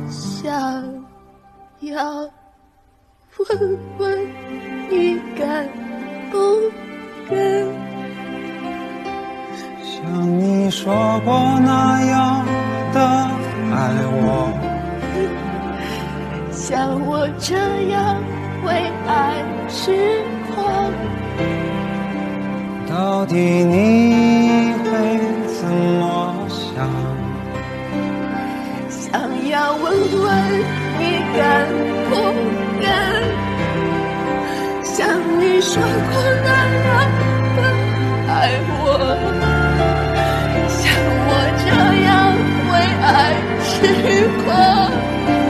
想要问问你敢不敢像你说过那样的爱我， 像我这样为爱痴狂， 到底你会怎么想？ 想要问问你敢不敢像你说过那样的爱我，像我这样为爱痴狂。